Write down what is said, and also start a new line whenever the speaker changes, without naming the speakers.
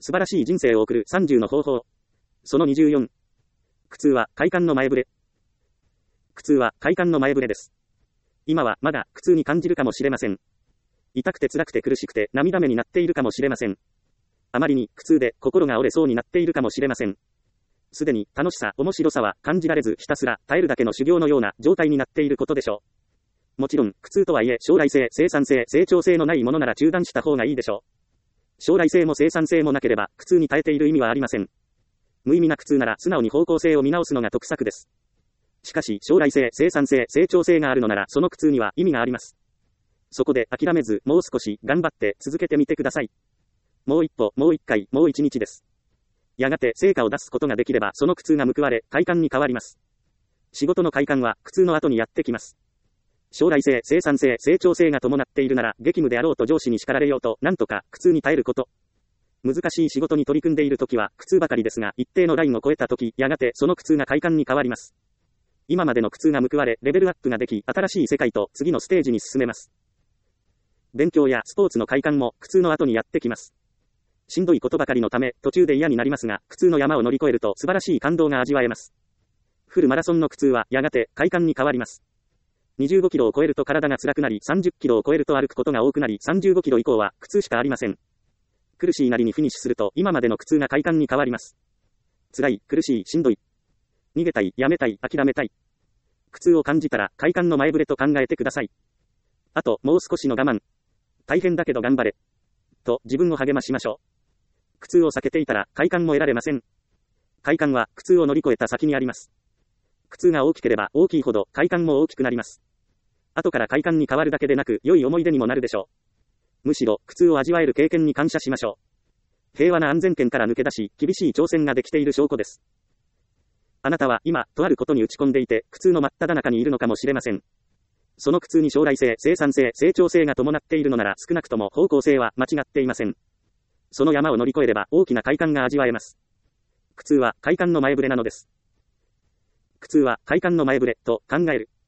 素晴らしい人生を送る30の方法。その24。苦痛は快感の前触れ。苦痛は快感の前触れです。今はまだ苦痛に感じるかもしれません。痛くて辛くて苦しくて涙目になっているかもしれません。あまりに苦痛で心が折れそうになっているかもしれません。すでに楽しさ、面白さは感じられずひたすら耐えるだけの修行のような状態になっていることでしょう。もちろん苦痛とはいえ将来性、生産性、成長性のないものなら中断した方がいいでしょう。将来性も生産性もなければ苦痛に耐えている意味はありません。無意味な苦痛なら素直に方向性を見直すのが得策です。しかし将来性、生産性、成長性があるのならその苦痛には意味があります。そこで諦めずもう少し頑張って続けてみてください。もう一歩、もう一回、もう一日です。やがて成果を出すことができればその苦痛が報われ快感に変わります。仕事の快感は苦痛の後にやってきます。将来性、生産性、成長性が伴っているなら激務であろうと上司に叱られようとなんとか苦痛に耐えること。難しい仕事に取り組んでいるときは苦痛ばかりですが一定のラインを超えたときやがてその苦痛が快感に変わります。今までの苦痛が報われレベルアップができ新しい世界と次のステージに進めます。勉強やスポーツの快感も苦痛の後にやってきます。しんどいことばかりのため途中で嫌になりますが苦痛の山を乗り越えると素晴らしい感動が味わえます。フルマラソンの苦痛はやがて快感に変わります。25キロを超えると体が辛くなり30キロを超えると歩くことが多くなり35キロ以降は苦痛しかありません。苦しいなりにフィニッシュすると今までの苦痛が快感に変わります。辛い、苦しい、しんどい。逃げたい、やめたい、諦めたい。苦痛を感じたら快感の前触れと考えてください。あともう少しの我慢。大変だけど頑張れ。と自分を励ましましょう。苦痛を避けていたら快感も得られません。快感は苦痛を乗り越えた先にあります。苦痛が大きければ大きいほど快感も大きくなります。後から快感に変わるだけでなく良い思い出にもなるでしょう。むしろ苦痛を味わえる経験に感謝しましょう。平和な安全圏から抜け出し厳しい挑戦ができている証拠です。あなたは今とあることに打ち込んでいて苦痛の真っ只中にいるのかもしれません。その苦痛に将来性、生産性、成長性が伴っているのなら少なくとも方向性は間違っていません。その山を乗り越えれば大きな快感が味わえます。苦痛は快感の前触れなのです。苦痛は快感の前触れと考える。